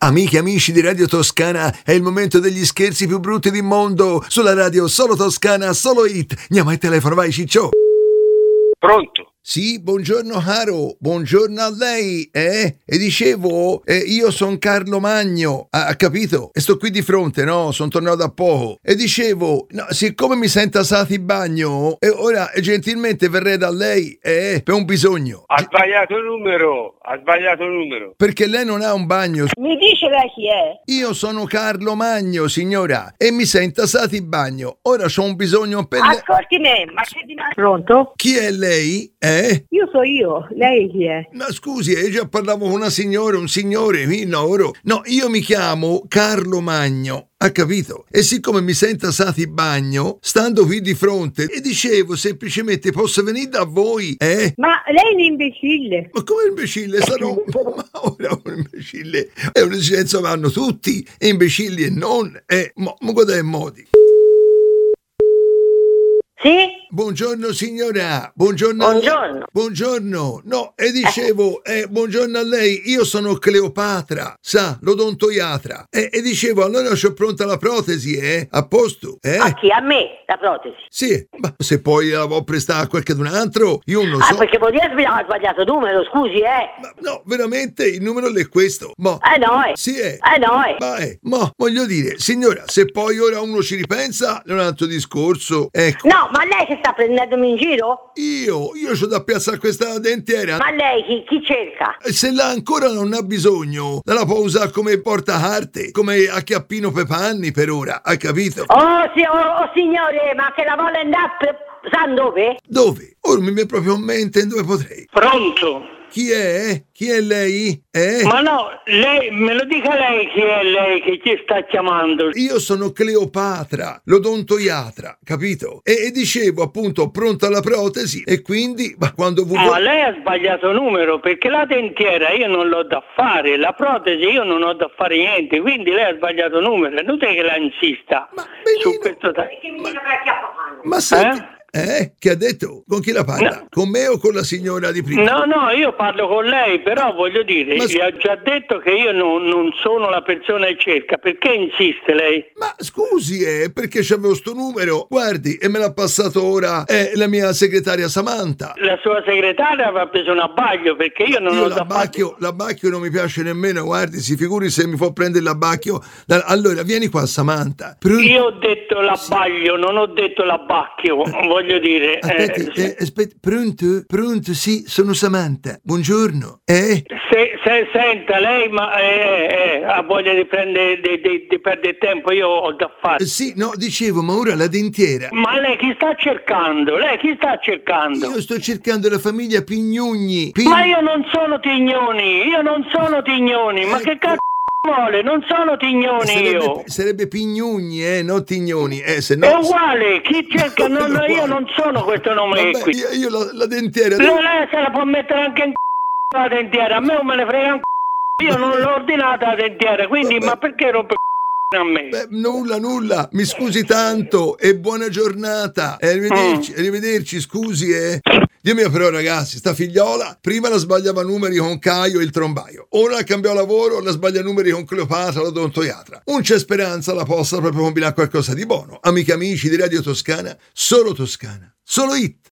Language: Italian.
Amiche e amici di Radio Toscana, è il momento degli scherzi più brutti del mondo. Sulla radio solo Toscana, solo hit. Andiamo al telefono, vai Ciccio. Pronto? Sì, buongiorno caro, buongiorno a lei, E dicevo, io sono Carlo Magno, ha capito? E sto qui di fronte, no? Sono tornato da poco. E dicevo, no, siccome mi sento asato in bagno, ora gentilmente verrei da lei, per un bisogno. Ha sbagliato il numero, ha sbagliato il numero. Perché lei non ha un bagno. Mi dice lei chi è? Io sono Carlo Magno, signora, e mi sento asato in bagno. Ora c'ho un bisogno per lei. Ascolti me, ma c'è di là. Pronto? Chi è lei? Io so io, lei chi è? Ma scusi, già parlavo con una signora, un signore, no, io mi chiamo Carlo Magno, ha capito? E siccome mi sento asato in bagno, stando qui di fronte, e dicevo semplicemente posso venire da voi, Ma lei è un imbecille. Ma come imbecille sarò? Ma ora un imbecille è un'esigenza che hanno tutti, imbecilli e non, ma guarda i modi. Sì? Buongiorno signora, buongiorno. Buongiorno, no, e dicevo, buongiorno a lei, io sono Cleopatra, sa, l'odontoiatra, e dicevo, allora c'ho pronta la protesi, a posto, A chi? A me, la protesi? Sì, ma se poi la può prestare a qualcun altro, io non lo so. Perché vuol dire che ha sbagliato numero, scusi, Ma no, veramente, il numero è questo, no, Sì, no, ma voglio dire, signora, se poi ora uno ci ripensa, è un altro discorso, ecco. No, ma lei che sta prendendomi in giro? Io c'ho da piazzare questa dentiera. Ma lei chi cerca? Se la ancora non ha bisogno, la può usare come portacarte, come acchiappino per panni per ora, hai capito? Oh signore, ma che la vuole andare sa dove? Dove? Ora mi viene proprio in mente dove potrei. Pronto? Chi è? Chi è lei? Ma no, lei, me lo dica lei chi è lei che ci sta chiamando. Io sono Cleopatra, l'odontoiatra, capito? E dicevo appunto pronta la protesi e quindi, ma quando Ma lei ha sbagliato numero perché la dentiera io non l'ho da fare, la protesi io non ho da fare niente, quindi lei ha sbagliato numero, è inutile che la insista su questo Ma senti, che ha detto? Con chi la parla? No. Con me o con la signora di prima? No, io parlo con lei, però voglio dire, gli ha già detto che io non sono la persona che cerca, perché insiste lei? Ma scusi, perché c'avevo sto numero, guardi, e me l'ha passato ora la mia segretaria Samantha. La sua segretaria aveva preso un abbaglio, perché io non ho da fare. L'abbacchio non mi piace nemmeno, guardi, si figuri se mi fa prendere l'abbacchio. Allora, vieni qua Samantha. Io ho detto l'abbaglio, non ho detto l'abbacchio, voglio dire. Aspetta, pronto, sì, sono Samantha, buongiorno. Senta, lei ha voglia di prendere, di perdere tempo, io ho da fare. Sì, no, dicevo, ma ora la dentiera. Ma lei chi sta cercando? Io sto cercando la famiglia Pignugni. Ma io non sono Tignoni, ma che cazzo vuole? Non sono Tignoni sarebbe Pignugni, no Tignoni, se no. È uguale, chi cerca, io non sono questo nome qui. Io la dentiera. Lei se la può mettere anche in la dentiera, a me non me ne frega un io non l'ho ordinata la dentiera, quindi ma perché rompe a me? Nulla, mi scusi tanto e buona giornata. Arrivederci, scusi, Dio mio, però ragazzi, sta figliola prima la sbagliava numeri con Caio il trombaio, ora cambiò lavoro, la sbaglia numeri con Cleopatra l'odontoiatra. Non c'è speranza la possa proprio combinare qualcosa di buono. Amiche e amici di Radio Toscana, solo hit.